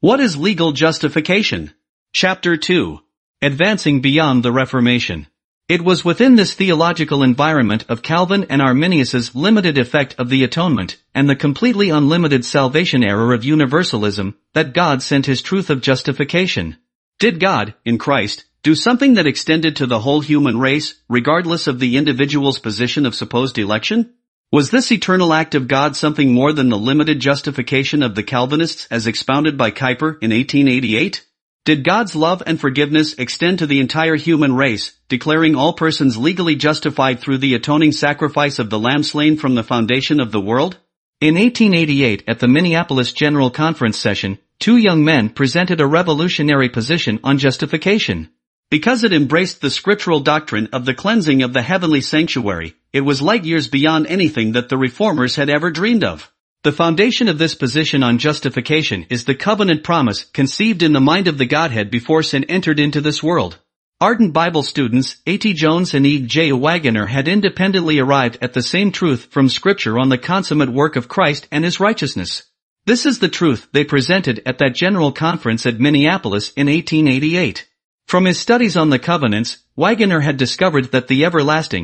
What is legal justification? Chapter 2. Advancing beyond the Reformation. It was within this theological environment of Calvin and Arminius's limited effect of the atonement, and the completely unlimited salvation era of universalism, that God sent his truth of justification. Did God, in Christ, do something that extended to the whole human race, regardless of the individual's position of supposed election? Was this eternal act of God something more than the limited justification of the Calvinists as expounded by Kuyper in 1888? Did God's love and forgiveness extend to the entire human race, declaring all persons legally justified through the atoning sacrifice of the Lamb slain from the foundation of the world? In 1888 at the Minneapolis General Conference session, two young men presented a revolutionary position on justification. Because it embraced the scriptural doctrine of the cleansing of the heavenly sanctuary, it was light years beyond anything that the reformers had ever dreamed of. The foundation of this position on justification is the covenant promise conceived in the mind of the Godhead before sin entered into this world. Ardent Bible students A.T. Jones and E.J. Waggoner had independently arrived at the same truth from Scripture on the consummate work of Christ and his righteousness. This is the truth they presented at that general conference at Minneapolis in 1888. From his studies on the covenants, Waggoner had discovered that the everlasting,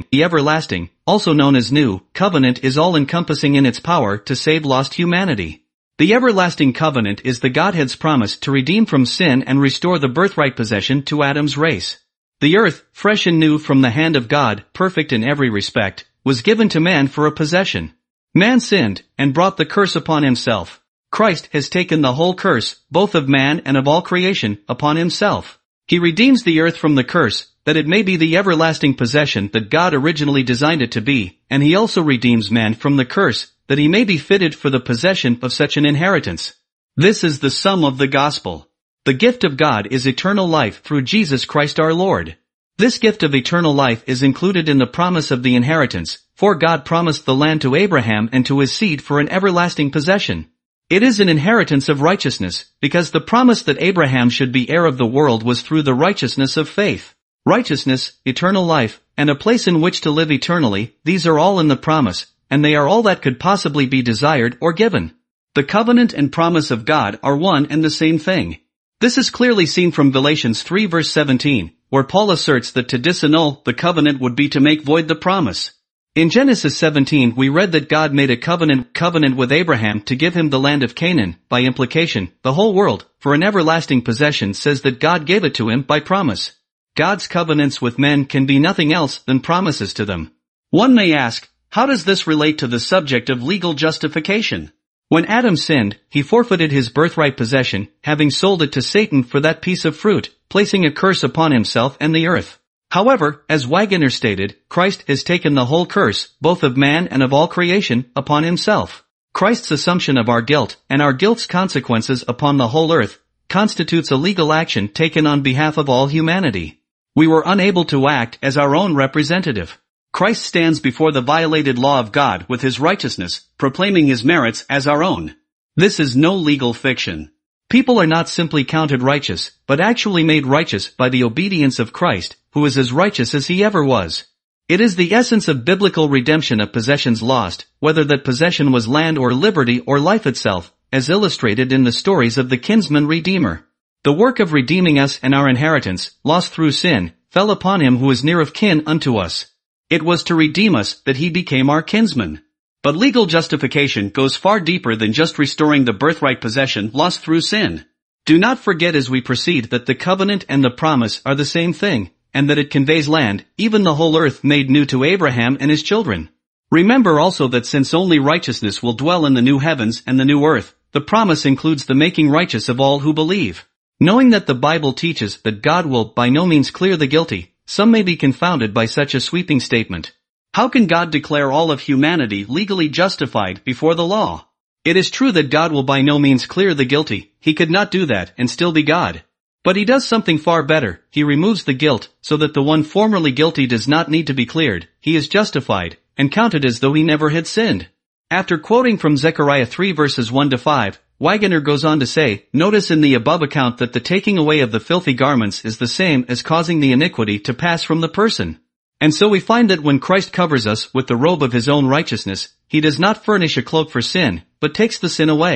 also known as New, Covenant is all-encompassing in its power to save lost humanity. The everlasting covenant is the Godhead's promise to redeem from sin and restore the birthright possession to Adam's race. The earth, fresh and new from the hand of God, perfect in every respect, was given to man for a possession. Man sinned, and brought the curse upon himself. Christ has taken the whole curse, both of man and of all creation, upon himself. He redeems the earth from the curse, that it may be the everlasting possession that God originally designed it to be, and he also redeems man from the curse, that he may be fitted for the possession of such an inheritance. This is the sum of the gospel. The gift of God is eternal life through Jesus Christ our Lord. This gift of eternal life is included in the promise of the inheritance, for God promised the land to Abraham and to his seed for an everlasting possession. It is an inheritance of righteousness, because the promise that Abraham should be heir of the world was through the righteousness of faith. Righteousness, eternal life, and a place in which to live eternally, these are all in the promise, and they are all that could possibly be desired or given. The covenant and promise of God are one and the same thing. This is clearly seen from Galatians 3 verse 17, where Paul asserts that to disannul the covenant would be to make void the promise. In Genesis 17 we read that God made a covenant with Abraham to give him the land of Canaan, by implication, the whole world, for an everlasting possession says that God gave it to him by promise. God's covenants with men can be nothing else than promises to them. One may ask, how does this relate to the subject of legal justification? When Adam sinned, he forfeited his birthright possession, having sold it to Satan for that piece of fruit, placing a curse upon himself and the earth. However, as Waggoner stated, Christ has taken the whole curse, both of man and of all creation, upon himself. Christ's assumption of our guilt, and our guilt's consequences upon the whole earth, constitutes a legal action taken on behalf of all humanity. We were unable to act as our own representative. Christ stands before the violated law of God with his righteousness, proclaiming his merits as our own. This is no legal fiction. People are not simply counted righteous, but actually made righteous by the obedience of Christ, who is as righteous as he ever was. It is the essence of biblical redemption of possessions lost, whether that possession was land or liberty or life itself, as illustrated in the stories of the kinsman redeemer. The work of redeeming us and our inheritance, lost through sin, fell upon him who is near of kin unto us. It was to redeem us that he became our kinsman. But legal justification goes far deeper than just restoring the birthright possession lost through sin. Do not forget as we proceed that the covenant and the promise are the same thing, and that it conveys land, even the whole earth made new to Abraham and his children. Remember also that since only righteousness will dwell in the new heavens and the new earth, the promise includes the making righteous of all who believe. Knowing that the Bible teaches that God will by no means clear the guilty, some may be confounded by such a sweeping statement. How can God declare all of humanity legally justified before the law? It is true that God will by no means clear the guilty. He could not do that and still be God. But he does something far better. He removes the guilt, so that the one formerly guilty does not need to be cleared. He is justified, and counted as though he never had sinned. After quoting from Zechariah 3 verses 1 to 5, Waggoner goes on to say, notice in the above account that the taking away of the filthy garments is the same as causing the iniquity to pass from the person. And so we find that when Christ covers us with the robe of his own righteousness, he does not furnish a cloak for sin, but takes the sin away.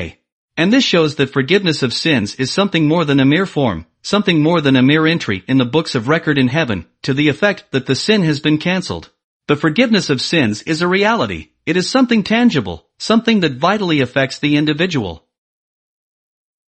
And this shows that forgiveness of sins is something more than a mere form, something more than a mere entry in the books of record in heaven, to the effect that the sin has been cancelled. The forgiveness of sins is a reality. It is something tangible, something that vitally affects the individual.